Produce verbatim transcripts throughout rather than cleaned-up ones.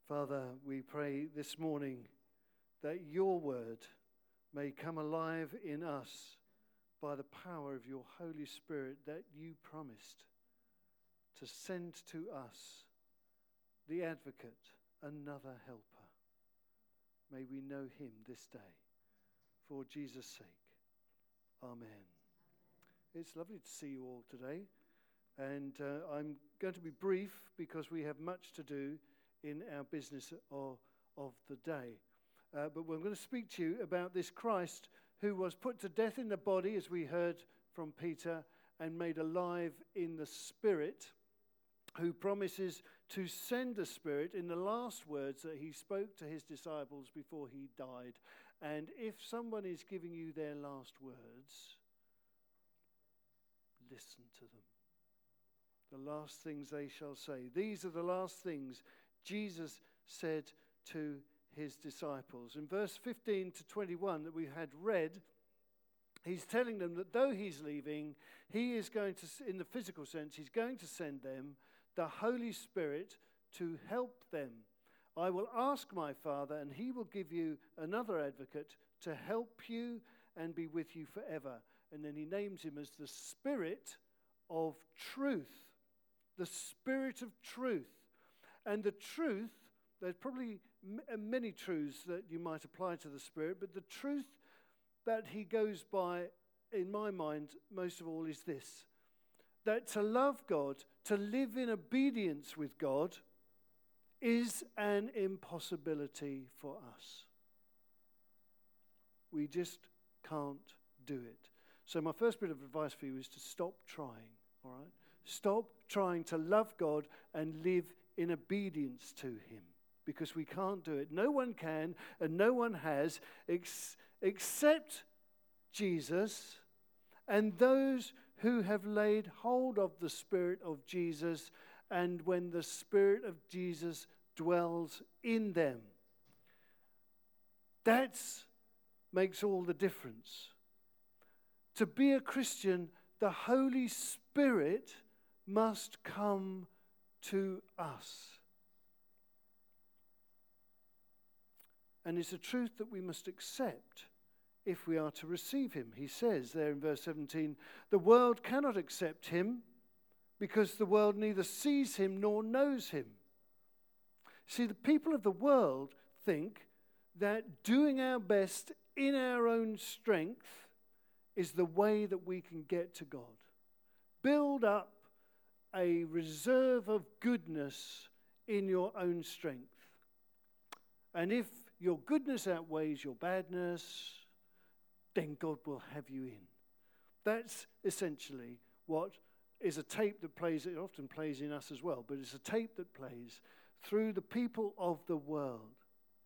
Father, we pray this morning that your word may come alive in us by the power of your Holy Spirit that you promised to send to us the advocate, another helper. May we know him this day. For Jesus' sake. Amen. It's lovely to see you all today. And uh, I'm going to be brief because we have much to do in our business of, of the day. Uh, but we're going to speak to you about this Christ who was put to death in the body, as we heard from Peter, and made alive in the Spirit, who promises to send the Spirit in the last words that he spoke to his disciples before he died. And if someone is giving you their last words, listen to them. The last things they shall say. These are the last things Jesus said to his disciples. In verse fifteen to twenty-one that we had read, he's telling them that though he's leaving, he is going to, in the physical sense, he's going to send them the Holy Spirit to help them. I will ask my Father, and he will give you another advocate to help you and be with you forever. And then he names him as the Spirit of truth. The Spirit of truth. And the truth, there's probably m- many truths that you might apply to the Spirit, but the truth that he goes by, in my mind, most of all, is this: that to love God, to live in obedience with God, is an impossibility for us. We just can't do it. So my first bit of advice for you is to stop trying, all right? Stop trying to love God and live in obedience to him, because we can't do it. No one can, and no one has, ex- except Jesus and those who have laid hold of the Spirit of Jesus, and when the Spirit of Jesus dwells in them. That makes all the difference. To be a Christian, the Holy Spirit must come to us. And it's a truth that we must accept if we are to receive him. He says there in verse seventeen, the world cannot accept him because the world neither sees him nor knows him. See, the people of the world think that doing our best in our own strength is the way that we can get to God. Build up a reserve of goodness in your own strength. And if your goodness outweighs your badness, then God will have you in. That's essentially what is a tape that plays, it often plays in us as well, but it's a tape that plays through the people of the world.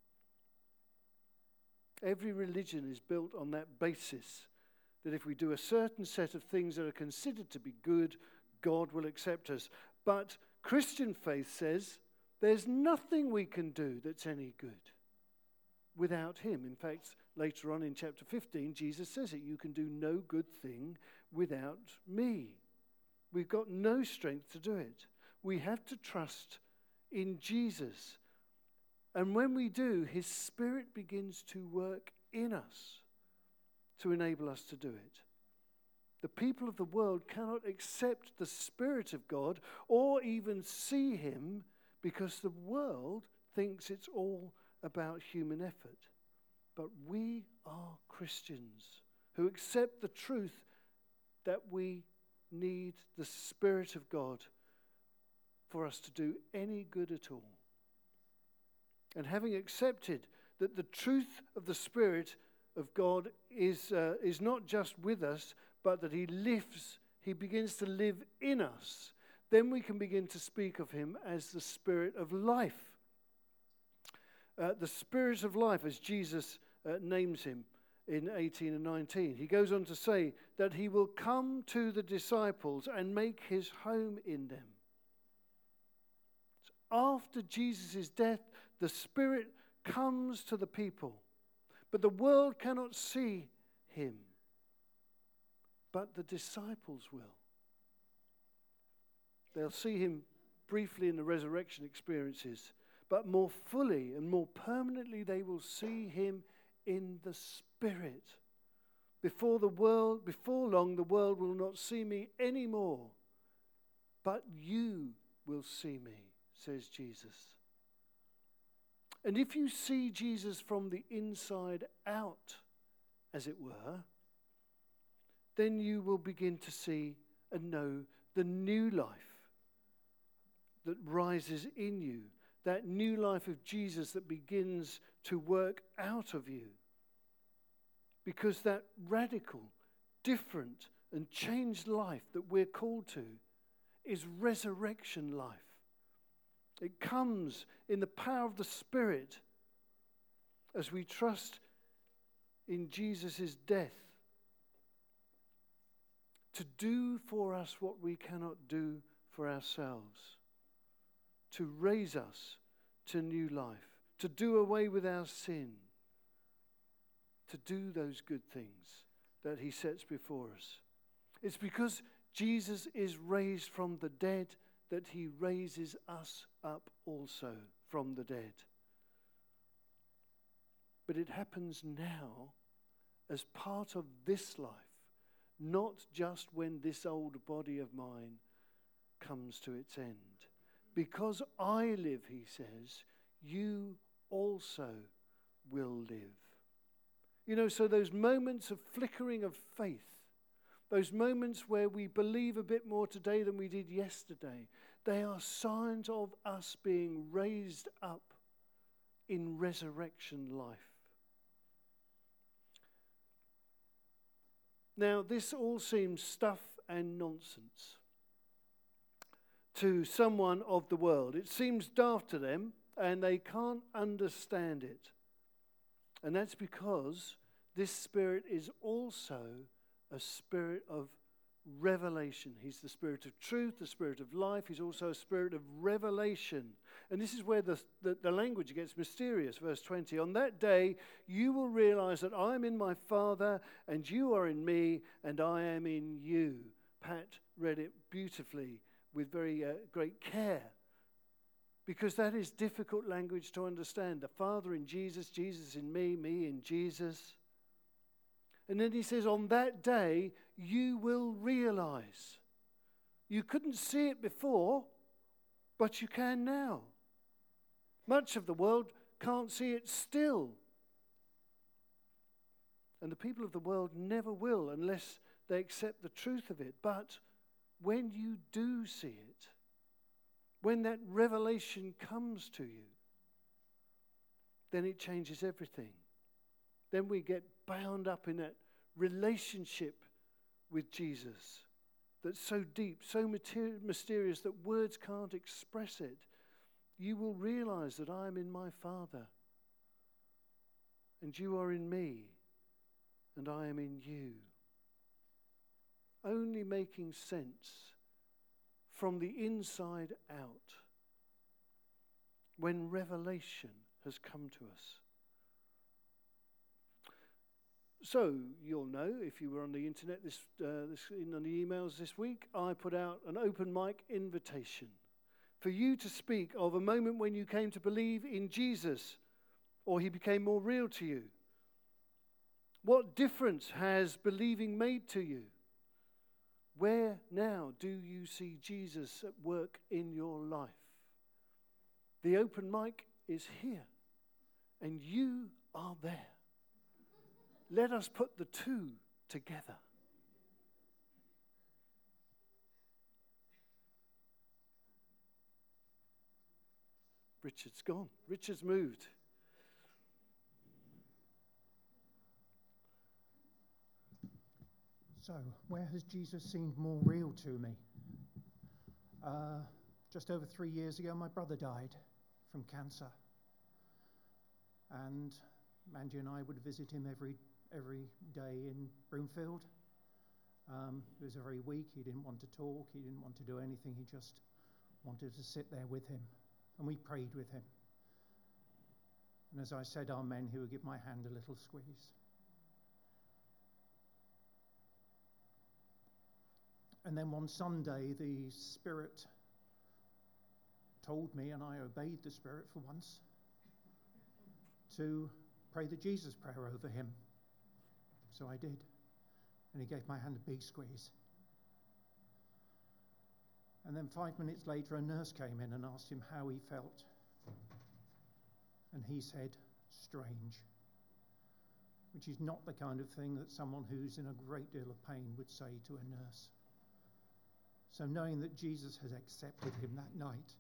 Every religion is built on that basis, that if we do a certain set of things that are considered to be good, God will accept us. But Christian faith says there's nothing we can do that's any good without him. In fact, later on in chapter fifteen, Jesus says it, you can do no good thing without me. We've got no strength to do it. We have to trust in Jesus. And when we do, his Spirit begins to work in us to enable us to do it. The people of the world cannot accept the Spirit of God or even see him because the world thinks it's all about human effort. But we are Christians who accept the truth that we need the Spirit of God for us to do any good at all. And having accepted that the truth of the Spirit of God is uh, is not just with us, but that he lives, he begins to live in us, then we can begin to speak of him as the Spirit of life. Uh, the Spirit of life, as Jesus uh, names him in eighteen and nineteen. He goes on to say that he will come to the disciples and make his home in them. So after Jesus' death, the Spirit comes to the people. But the world cannot see him. But the disciples will. They'll see him briefly in the resurrection experiences. but more fully and more permanently they will see him in the Spirit. Before the world, before long, the world will not see me anymore, but you will see me, says Jesus. And if you see Jesus from the inside out, as it were, then you will begin to see and know the new life that rises in you, that new life of Jesus that begins to work out of you. Because that radical, different, and changed life that we're called to is resurrection life. It comes in the power of the Spirit as we trust in Jesus' death to do for us what we cannot do for ourselves, to raise us to new life, to do away with our sin, to do those good things that he sets before us. It's because Jesus is raised from the dead that he raises us up also from the dead. But it happens now as part of this life, not just when this old body of mine comes to its end. Because I live, he says, you also will live. You know, so those moments of flickering of faith, those moments where we believe a bit more today than we did yesterday, they are signs of us being raised up in resurrection life. Now, this all seems stuff and nonsense to someone of the world. It seems daft to them, and they can't understand it. And that's because this Spirit is also a spirit of revelation. He's the Spirit of truth, the Spirit of life. He's also a spirit of revelation. And this is where the, the, the language gets mysterious. Verse twenty, on that day you will realize that I am in my Father, and you are in me, and I am in you. Pat read it beautifully with very uh, great care, because that is difficult language to understand. The Father in Jesus, Jesus in me, me in Jesus. And then he says, on that day, you will realize. You couldn't see it before, but you can now. Much of the world can't see it still. And the people of the world never will unless they accept the truth of it. But when you do see it, when that revelation comes to you, then it changes everything. Then we get bound up in that relationship with Jesus that's so deep, so materi- mysterious that words can't express it. You will realize that I am in my Father, and you are in me, and I am in you. Only making sense from the inside out when revelation has come to us. So you'll know, if you were on the internet this, uh, this in on the emails this week, I put out an open mic invitation for you to speak of a moment when you came to believe in Jesus, or he became more real to you. What difference has believing made to you? Where now do you see Jesus at work in your life? The open mic is here, and you are there. Let us put the two together. Richard's gone. Richard's moved. So, where has Jesus seemed more real to me? Uh, just over three years ago, my brother died from cancer. And Mandy and I would visit him every every day in Broomfield. Um, he was very weak. He didn't want to talk. He didn't want to do anything. He just wanted to sit there with him. And we prayed with him. And as I said amen, he would give my hand a little squeeze. And then one Sunday, the Spirit told me, and I obeyed the Spirit for once, to pray the Jesus prayer over him. So I did. And he gave my hand a big squeeze. And then five minutes later, a nurse came in and asked him how he felt. And he said, strange, which is not the kind of thing that someone who's in a great deal of pain would say to a nurse. So knowing that Jesus had accepted him that night,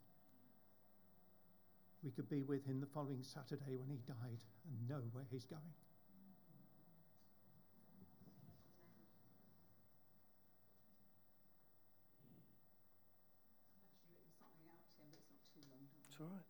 we could be with him the following Saturday when he died and know where he's going. It's all right.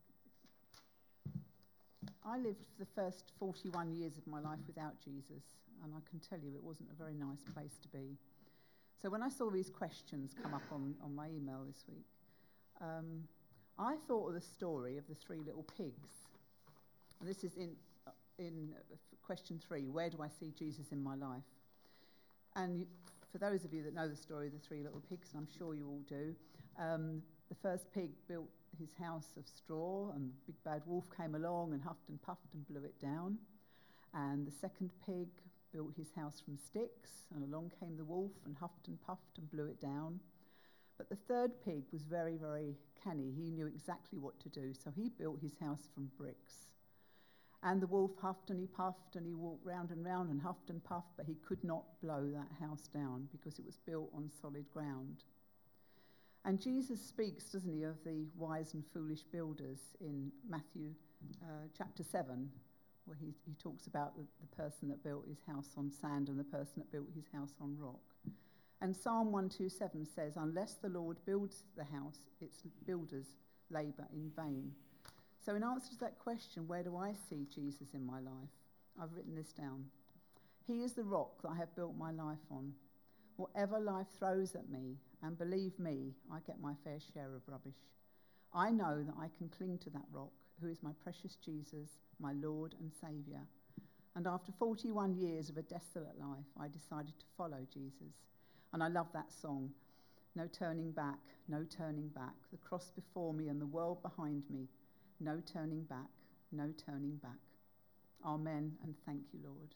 I lived the first forty-one years of my life without Jesus, and I can tell you it wasn't a very nice place to be. So when I saw these questions come up on, on my email this week, um, I thought of the story of the three little pigs. And this is in, in question three, where do I see Jesus in my life? And for those of you that know the story of the three little pigs, and I'm sure you all do, um, the first pig built his house of straw, and the big bad wolf came along and huffed and puffed and blew it down. And the second pig built his house from sticks, and along came the wolf and huffed and puffed and blew it down. But the third pig was very, very canny. He knew exactly what to do, so he built his house from bricks. And the wolf huffed and he puffed, and he walked round and round and huffed and puffed, but he could not blow that house down because it was built on solid ground. And Jesus speaks, doesn't he, of the wise and foolish builders in Matthew uh, chapter seven, where he, he talks about the, the person that built his house on sand and the person that built his house on rock. And Psalm one twenty-seven says, unless the Lord builds the house, its builders labour in vain. So in answer to that question, where do I see Jesus in my life? I've written this down. He is the rock that I have built my life on. Whatever life throws at me, and believe me, I get my fair share of rubbish, I know that I can cling to that rock, who is my precious Jesus, my Lord and Saviour. And after forty-one years of a desolate life, I decided to follow Jesus. And I love that song. No turning back, no turning back. The cross before me and the world behind me. No turning back, no turning back. Amen, and thank you, Lord.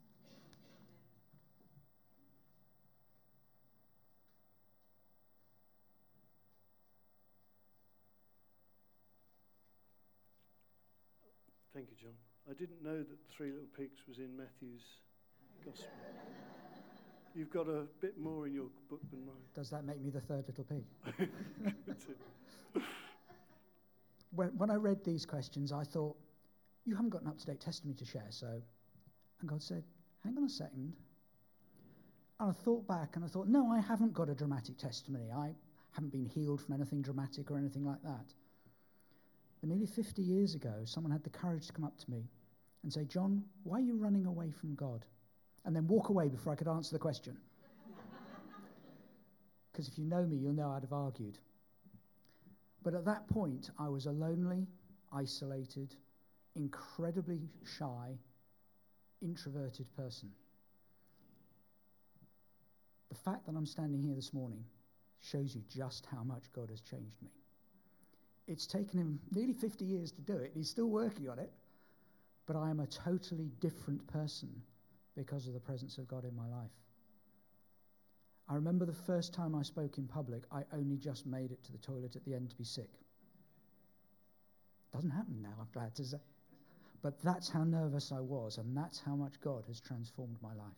Thank you, John. I didn't know that the Three Little Pigs was in Matthew's Gospel. You've got a bit more in your book than mine. Does that make me the third little pig? when, when I read these questions, I thought, you haven't got an up-to-date testimony to share, so... And God said, hang on a second. And I thought back and I thought, no, I haven't got a dramatic testimony. I haven't been healed from anything dramatic or anything like that. But nearly fifty years ago, someone had the courage to come up to me and say, John, why are you running away from God? And then walk away before I could answer the question. Because if you know me, you'll know I'd have argued. But at that point, I was a lonely, isolated, incredibly shy, introverted person. The fact that I'm standing here this morning shows you just how much God has changed me. It's taken him nearly fifty years to do it. He's still working on it. But I am a totally different person because of the presence of God in my life. I remember the first time I spoke in public, I only just made it to the toilet at the end to be sick. Doesn't happen now, I'm glad to say. But that's how nervous I was, and that's how much God has transformed my life.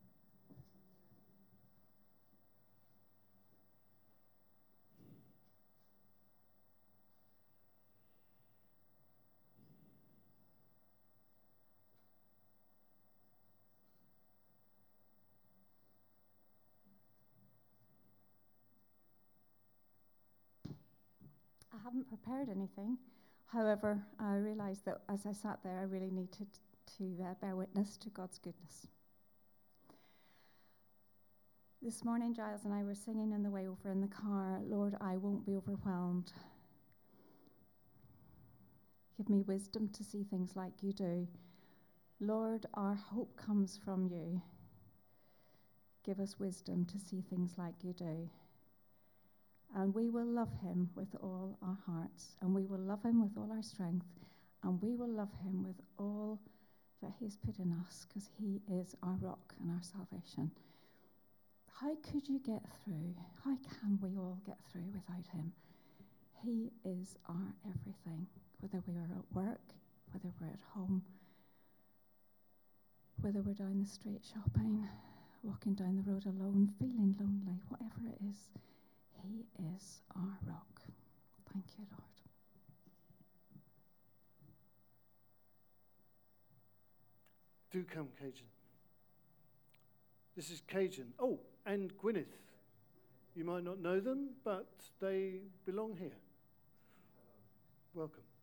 I haven't prepared anything. However, I realised that as I sat there, I really needed to uh, bear witness to God's goodness. This morning, Giles and I were singing on the way over in the car, Lord, I won't be overwhelmed. Give me wisdom to see things like you do. Lord, our hope comes from you. Give us wisdom to see things like you do. And we will love him with all our hearts, and we will love him with all our strength, and we will love him with all that he's put in us, because he is our rock and our salvation. How could you get through? How can we all get through without him? He is our everything, whether we are at work, whether we're at home, whether we're down the street shopping, walking down the road alone, feeling lonely, whatever it is, he is our rock. Thank you, Lord. Do come, Cajun. This is Cajun. Oh, and Gwyneth. You might not know them, but they belong here. Welcome.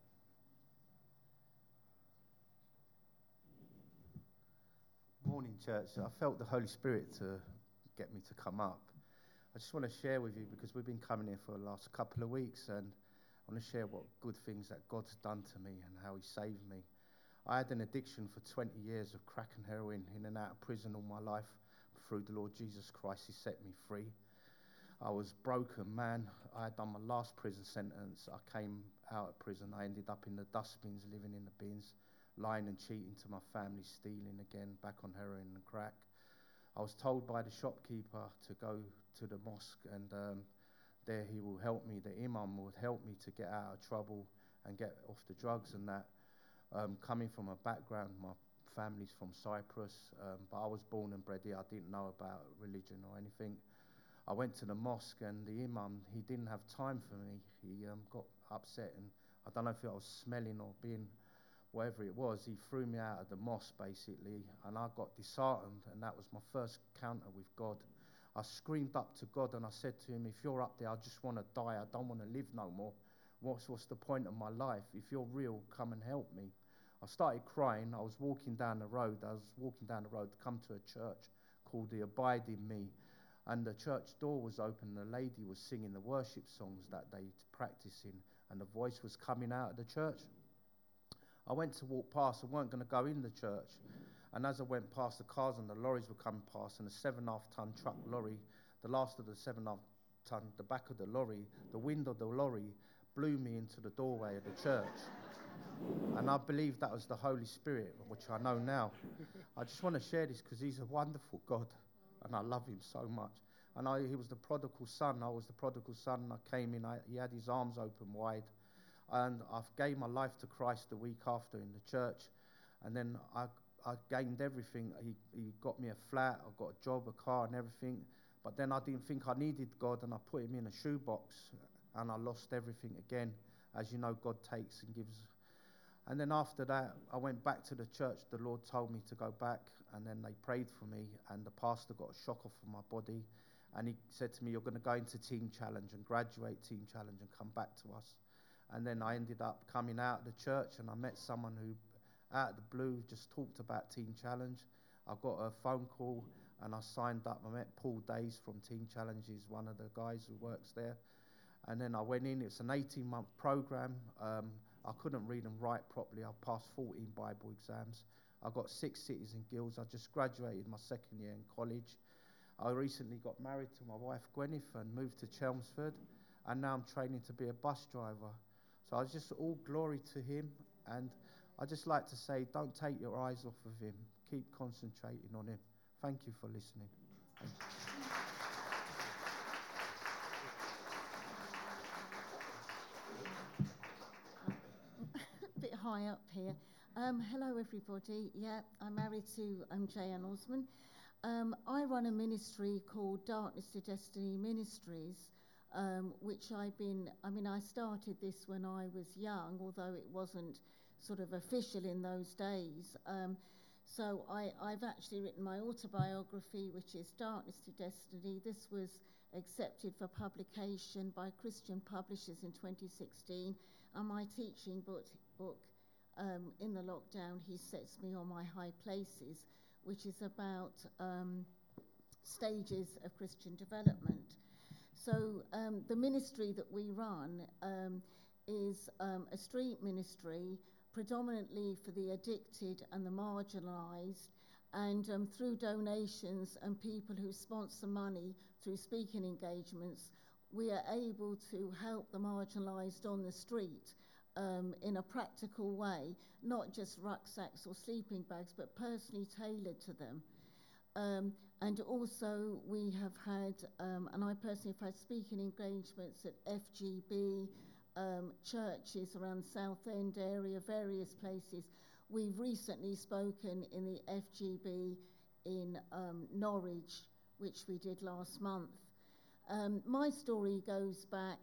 Morning, church. I felt the Holy Spirit to get me to come up. I just want to share with you, because we've been coming here for the last couple of weeks, and I want to share what good things that God's done to me and how he saved me. I had an addiction for twenty years of crack and heroin, in and out of prison all my life. Through the Lord Jesus Christ, he set me free. I was broken, man. I had done my last prison sentence. I came out of prison. I ended up in the dustbins, living in the bins, lying and cheating to my family, stealing again, back on heroin and crack. I was told by the shopkeeper to go to the mosque, and um, there he will help me. The imam would help me to get out of trouble and get off the drugs and that. Um, coming from a background, my family's from Cyprus, um, but I was born and bred here. I didn't know about religion or anything. I went to the mosque, and the imam, he didn't have time for me. He um, got upset, and I don't know if I was smelling or being whatever it was. He threw me out of the mosque, basically, and I got disheartened, and that was my first encounter with God. I screamed up to God, and I said to him, if you're up there, I just want to die. I don't want to live no more. What's, what's the point of my life? If you're real, come and help me. I started crying. I was walking down the road. I was walking down the road to come to a church called the Abide in Me. And the church door was open. And the lady was singing the worship songs that they practicing. And the voice was coming out of the church. I went to walk past. I weren't going to go in the church. And as I went past, the cars and the lorries were coming past. And a seven and a half ton truck lorry, the last of the seven and a half ton, the back of the lorry, the window of the lorry blew me into the doorway of the church. And I believe that was the Holy Spirit, which I know now. I just want to share this because he's a wonderful God, and I love him so much. And I, he was the prodigal son. I was the prodigal son. And I came in. I, he had his arms open wide. And I gave my life to Christ the week after in the church. And then I, I gained everything. He, he got me a flat. I got a job, a car, and everything. But then I didn't think I needed God, and I put him in a shoebox. And I lost everything again. As you know, God takes and gives. And then after that, I went back to the church. The Lord told me to go back, and then they prayed for me, and the pastor got a shock off of my body, and he said to me, you're going to go into Teen Challenge and graduate Teen Challenge and come back to us. And then I ended up coming out of the church, and I met someone who, out of the blue, just talked about Teen Challenge. I got a phone call, and I signed up. I met Paul Days from Teen Challenge. He's one of the guys who works there. And then I went in. It's an eighteen-month program. Um, I couldn't read and write properly. I passed fourteen Bible exams. I got six cities and guilds. I just graduated my second year in college. I recently got married to my wife, Gwyneth, and moved to Chelmsford. And now I'm training to be a bus driver. So I was just all glory to him. And I just like to say, don't take your eyes off of him. Keep concentrating on him. Thank you for listening. Thank you. High up here. Um, hello, everybody. Yeah, I'm married to um, J.N. Osman. Um, I run a ministry called Darkness to Destiny Ministries, um, which I've been, I mean, I started this when I was young, although it wasn't sort of official in those days. Um, so I, I've actually written my autobiography, which is Darkness to Destiny. This was accepted for publication by Christian Publishers in twenty sixteen, and my teaching book, book Um, in the lockdown, He Sets Me on My High Places, which is about um, stages of Christian development. So um, the ministry that we run um, is um, a street ministry, predominantly for the addicted and the marginalised, and um, through donations and people who sponsor money through speaking engagements, we are able to help the marginalised on the street um, in a practical way, not just rucksacks or sleeping bags, but personally tailored to them. Um, and also we have had, um, and I personally have had speaking engagements at F G B, um, churches around the South End area, various places. We've recently spoken in the F G B in um, Norwich, which we did last month. Um, my story goes back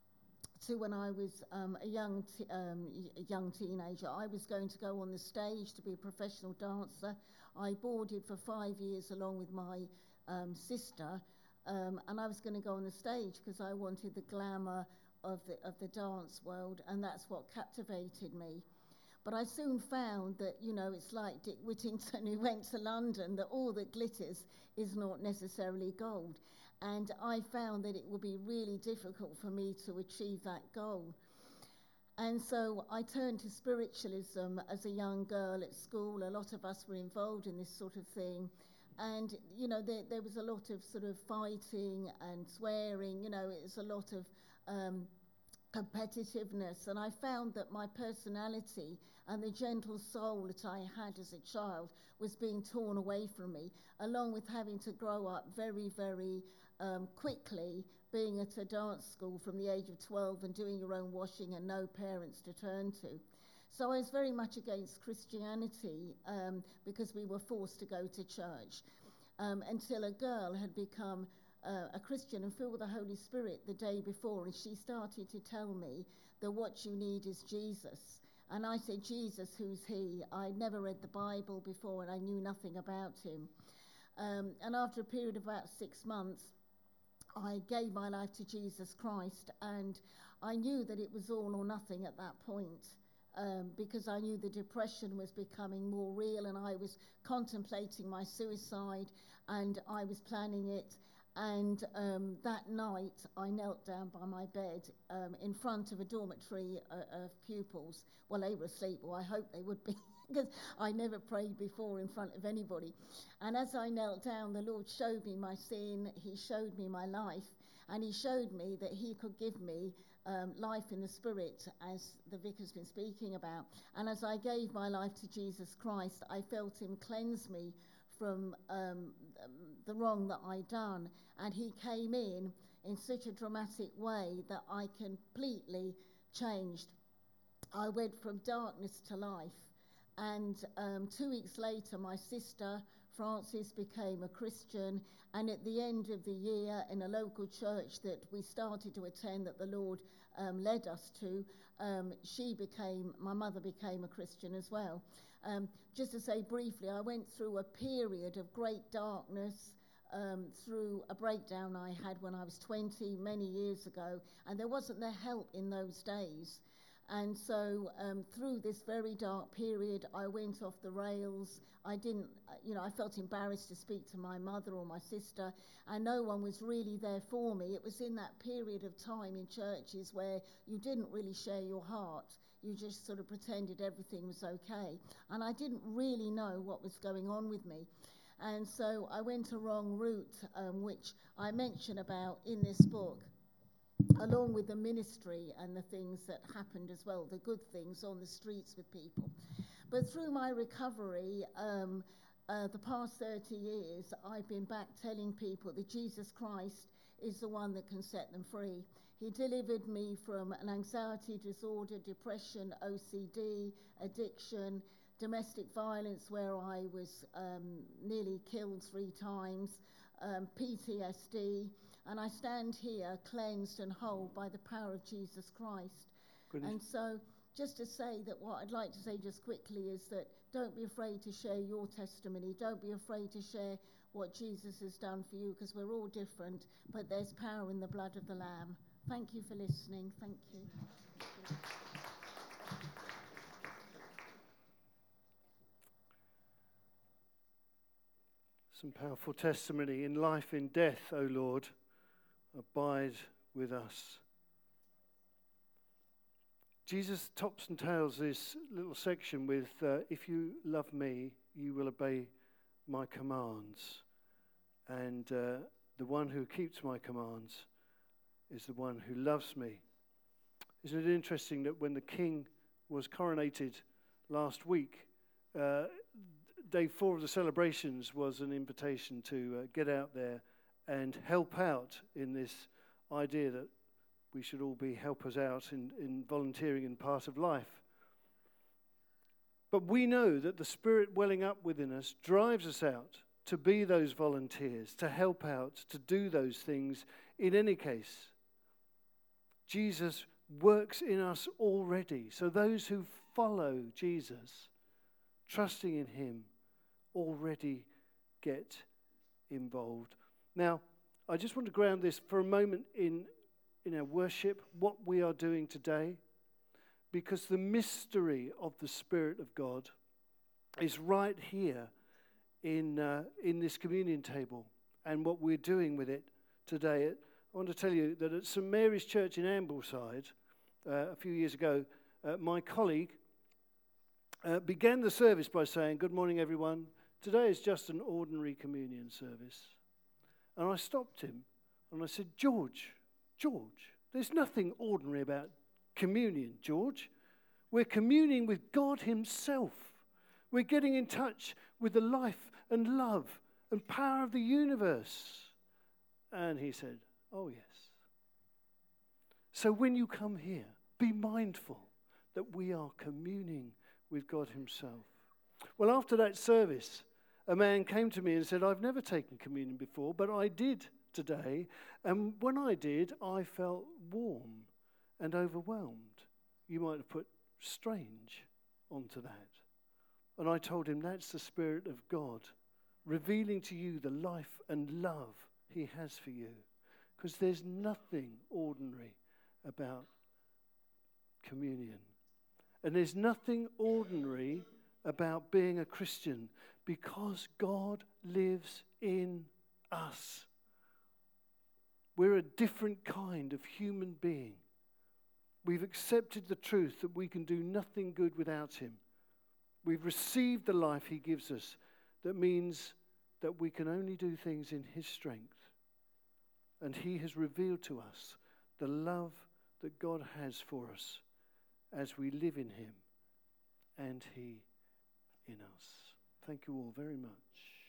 to when I was um, a young t- um, a young teenager. I was going to go on the stage to be a professional dancer. I boarded for five years along with my um, sister, um, and I was going to go on the stage because I wanted the glamour of the of the dance world, and that's what captivated me. But I soon found that, you know, it's like Dick Whittington who went to London, that all that glitters is not necessarily gold. And I found that it would be really difficult for me to achieve that goal. And so I turned to spiritualism as a young girl at school. A lot of us were involved in this sort of thing. And, you know, there, there was a lot of sort of fighting and swearing. You know, it was a lot of um, competitiveness. And I found that my personality and the gentle soul that I had as a child was being torn away from me, along with having to grow up very, very um, quickly, being at a dance school from the age of twelve and doing your own washing and no parents to turn to. So I was very much against Christianity um, because we were forced to go to church um, until a girl had become uh, a Christian and filled with the Holy Spirit the day before, and she started to tell me that what you need is Jesus. And I said, Jesus, who's he? I'd never read the Bible before and I knew nothing about him. Um, and after a period of about six months, I gave my life to Jesus Christ, and I knew that it was all or nothing at that point, um, because I knew the depression was becoming more real, and I was contemplating my suicide, and I was planning it. And um, that night, I knelt down by my bed um, in front of a dormitory uh, of pupils. Well, they were asleep, or I hope they would be, because I never prayed before in front of anybody. And as I knelt down, the Lord showed me my sin, he showed me my life, and he showed me that he could give me um, life in the Spirit, as the vicar's been speaking about. And as I gave my life to Jesus Christ, I felt him cleanse me from um, the wrong that I'd done. And he came in in such a dramatic way that I completely changed. I went from darkness to life. And um, two weeks later, my sister, Frances, became a Christian. And at the end of the year, in a local church that we started to attend, that the Lord um, led us to, um, she became, my mother became a Christian as well. Um, just to say briefly, I went through a period of great darkness, um, through a breakdown I had when I was twenty, many years ago, and there wasn't the help in those days. And so um, through this very dark period, I went off the rails. I didn't, you know, I felt embarrassed to speak to my mother or my sister, and no one was really there for me. It was in that period of time in churches where you didn't really share your heart. You just sort of pretended everything was okay. And I didn't really know what was going on with me. And so I went a wrong route, um, which I mention about in this book, along with the ministry and the things that happened as well, the good things on the streets with people. But through my recovery, um, uh, the past thirty years, I've been back telling people that Jesus Christ is the one that can set them free. He delivered me from an anxiety disorder, depression, O C D, addiction, domestic violence where I was um, nearly killed three times, um, P T S D, and I stand here cleansed and whole by the power of Jesus Christ. Goodness. And so just to say that what I'd like to say just quickly is that don't be afraid to share your testimony. Don't be afraid to share what Jesus has done for you, because we're all different, but there's power in the blood of the Lamb. Thank you for listening. Thank you. Some powerful testimony. In life, in death, O Lord, abide with us. Jesus tops and tails this little section with, uh, if you love me, you will obey my commands. And uh, the one who keeps my commands is the one who loves me. Isn't it interesting that when the king was coronated last week, uh, day four of the celebrations was an invitation to uh, get out there and help out in this idea that we should all be helpers out in, in volunteering in part of life. But we know that the Spirit welling up within us drives us out to be those volunteers, to help out, to do those things in any case. Jesus works in us already. So those who follow Jesus, trusting in him, already get involved. Now, I just want to ground this for a moment in, in our worship, what we are doing today, because the mystery of the Spirit of God is right here in uh, in this communion table and what we're doing with it today. I want to tell you that at St Mary's Church in Ambleside, uh, a few years ago, uh, my colleague uh, began the service by saying, "Good morning, everyone. Today is just an ordinary communion service." And I stopped him and I said, George, George, there's nothing ordinary about communion, George. We're communing with God himself. We're getting in touch with the life and love and power of the universe. And he said, oh, yes. So when you come here, be mindful that we are communing with God himself. Well, after that service, a man came to me and said, I've never taken communion before, but I did today. And when I did, I felt warm and overwhelmed. You might have put strange onto that. And I told him that's the Spirit of God revealing to you the life and love he has for you. Because there's nothing ordinary about communion. And there's nothing ordinary about being a Christian, because God lives in us. We're a different kind of human being. We've accepted the truth that we can do nothing good without him. We've received the life he gives us that means that we can only do things in his strength. And he has revealed to us the love that God has for us as we live in him and he in us. Thank you all very much.